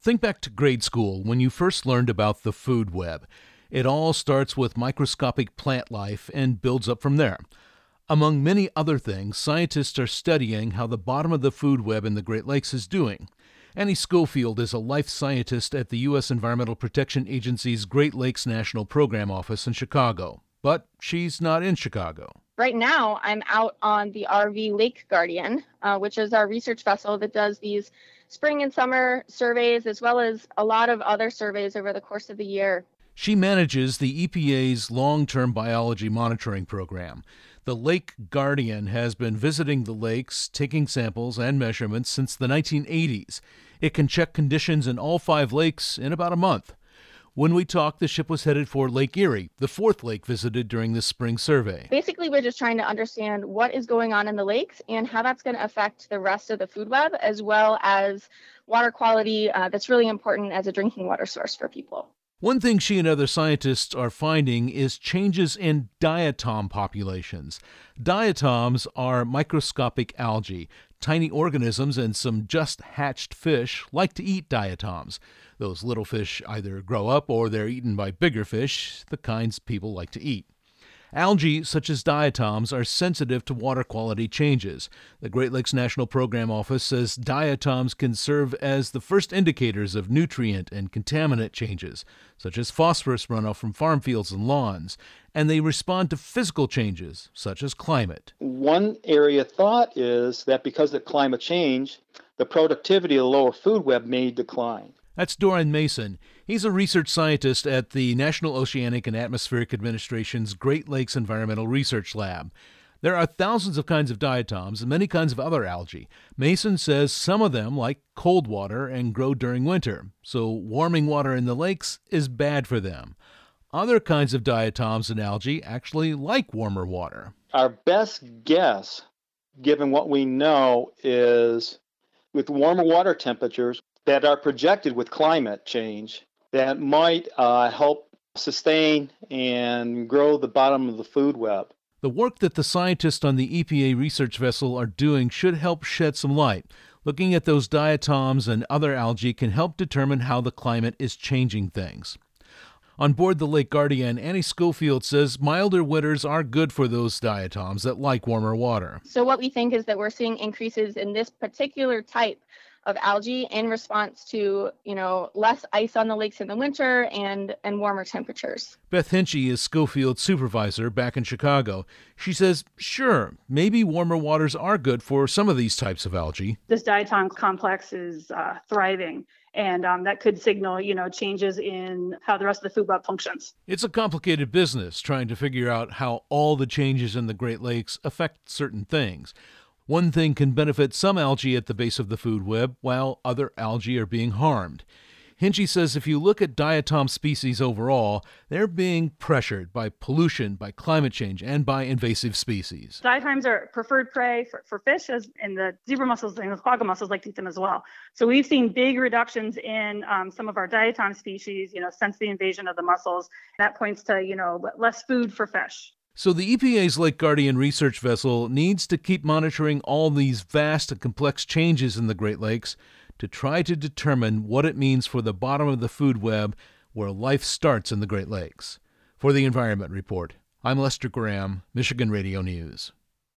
Think back to grade school when you first learned about the food web. It all starts with microscopic plant life and builds up from there. Among many other things, scientists are studying how the bottom of the food web in the Great Lakes is doing. Annie Schofield is a life scientist at the U.S. Environmental Protection Agency's Great Lakes National Program Office in Chicago. But she's not in Chicago. Right now, I'm out on the RV Lake Guardian, which is our research vessel that does these spring and summer surveys, as well as a lot of other surveys over the course of the year. She manages the EPA's long-term biology monitoring program. The Lake Guardian has been visiting the lakes, taking samples and measurements since the 1980s. It can check conditions in all 5 lakes in about a month. When we talked, the ship was headed for Lake Erie, the 4th lake visited during this spring survey. Basically, we're just trying to understand what is going on in the lakes and how that's going to affect the rest of the food web, as well as water quality that's really important as a drinking water source for people. One thing she and other scientists are finding is changes in diatom populations. Diatoms are microscopic algae. Tiny organisms and some just hatched fish like to eat diatoms. Those little fish either grow up or they're eaten by bigger fish, the kinds people like to eat. Algae, such as diatoms, are sensitive to water quality changes. The Great Lakes National Program Office says diatoms can serve as the first indicators of nutrient and contaminant changes, such as phosphorus runoff from farm fields and lawns, and they respond to physical changes, such as climate. One area of thought is that because of climate change, the productivity of the lower food web may decline. That's Doran Mason. He's a research scientist at the National Oceanic and Atmospheric Administration's Great Lakes Environmental Research Lab. There are thousands of kinds of diatoms and many kinds of other algae. Mason says some of them like cold water and grow during winter, so warming water in the lakes is bad for them. Other kinds of diatoms and algae actually like warmer water. Our best guess, given what we know, is with warmer water temperatures that are projected with climate change that might help sustain and grow the bottom of the food web. The work that the scientists on the EPA research vessel are doing should help shed some light. Looking at those diatoms and other algae can help determine how the climate is changing things. On board the Lake Guardian, Annie Schofield says milder winters are good for those diatoms that like warmer water. So what we think is that we're seeing increases in this particular type of algae in response to, less ice on the lakes in the winter and warmer temperatures. Beth Hinchy is Schofield's supervisor back in Chicago. She says, sure, maybe warmer waters are good for some of these types of algae. This diatom complex is thriving, and that could signal, changes in how the rest of the food web functions. It's a complicated business trying to figure out how all the changes in the Great Lakes affect certain things. One thing can benefit some algae at the base of the food web, while other algae are being harmed. Hinchy says if you look at diatom species overall, they're being pressured by pollution, by climate change, and by invasive species. Diatoms are preferred prey for fish, and the zebra mussels and the quagga mussels like to eat them as well. So we've seen big reductions in some of our diatom species, since the invasion of the mussels. That points to, less food for fish. So the EPA's Lake Guardian research vessel needs to keep monitoring all these vast and complex changes in the Great Lakes to try to determine what it means for the bottom of the food web where life starts in the Great Lakes. For the Environment Report, I'm Lester Graham, Michigan Radio News.